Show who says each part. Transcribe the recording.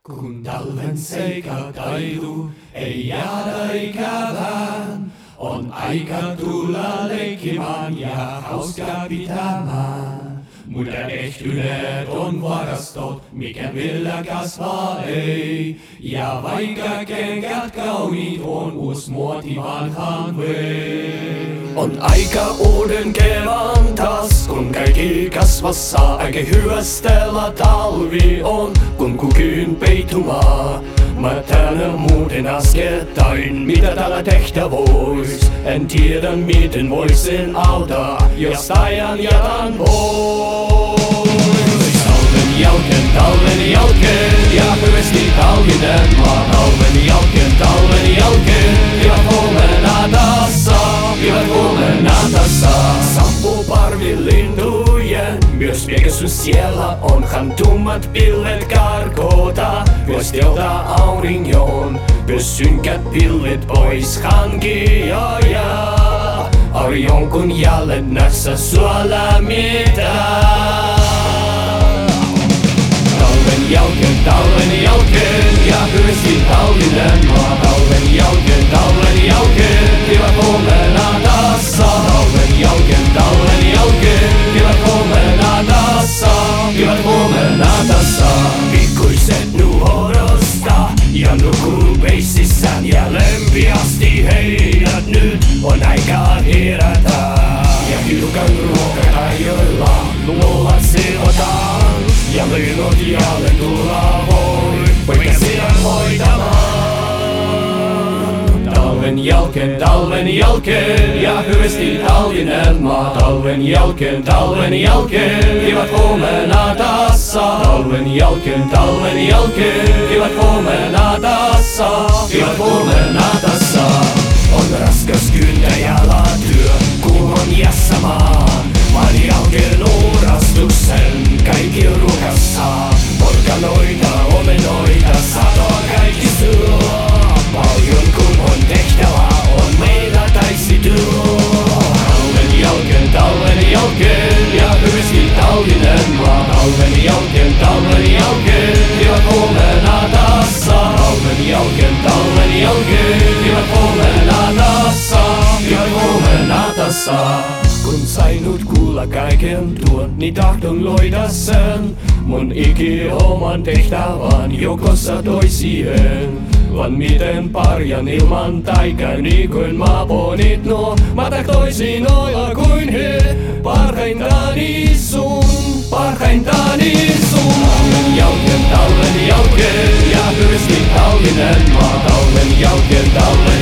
Speaker 1: Kun talven seika taituu, ei jäädä ikävään. On aika tulla leikkimään ja hauskaa pitämään. Mutta ehtyneet on varastot, mikä vielä kasvaa ei. Ja vaikka kengät kauniit on, uus muoti vanhaan vei. On aika uuden kevään taas, kun kaikki kasvassa, aika hyvästellä talvi on, kun kukin peitumaa. Mä tänä muuten äskettäin, mitä täällä tehtä vois. En tiedä miten voisin auttaa, jos ajan jätän pois. Talven jälkeen ja hyvästi talvinen maa. Talven jälkeen, hyvät huomenna tässä. Sampuu parvilintujen, myös Pegasus siellä onhan tummat pillet karkota. Myös teiltä auringon, myös synkät pillet pois hankia ja jonkun jälleen näksä sua lämmitää. Talven jälkeen ja hyvästi talvinen maa. Talven jälkeen, hyvät huomenna tässä. Talven jälkeen, hyvät huomenna tässä. Hyvät huomenna tässä. Pikkuiset nuhorosta ja nukkuu peississään ja lempiasti heidät nyt on aika herätä. Ja hiukan ruokata joilla luolat sivotaan. Ja linnut jälleen tulla voi, poikasia hoitamaan. Talven jälkeen ja hyvästi talvinen maa. Talven jälkeen, hyvät huomenna tässä. Talven jälkeen, hyvät huomenna tässä. Hyvät huomenna tässä. On raskas kyntäjällä työ, kuumon jässämaan. Maan jälkeen uurastuksen kaikki ruokassa. Porkkanoita, omenoita, satoa kaikki syö. Paljon kun on tehtävä, on meillä taisityö. Talven jälkeen ja hyvästi talvinen maa. Talven jälkeen, hyvät huomenna tässä. Talven jälkeen, hyvät huomenna tässä. Hyvät huomenna tässä. Kun sain nyt kuulla kaiken tuon, niin tahdon loida sen. Mun iki oman tehtävän joukossa toisien. Vaan miten parjan ilman taika, niin kuin mä ponit nuo. Mä tahtoisin olla kuin he, parhaintani sun. Talven jälkeen ja hyvästi talvinen maa. Talven jälkeen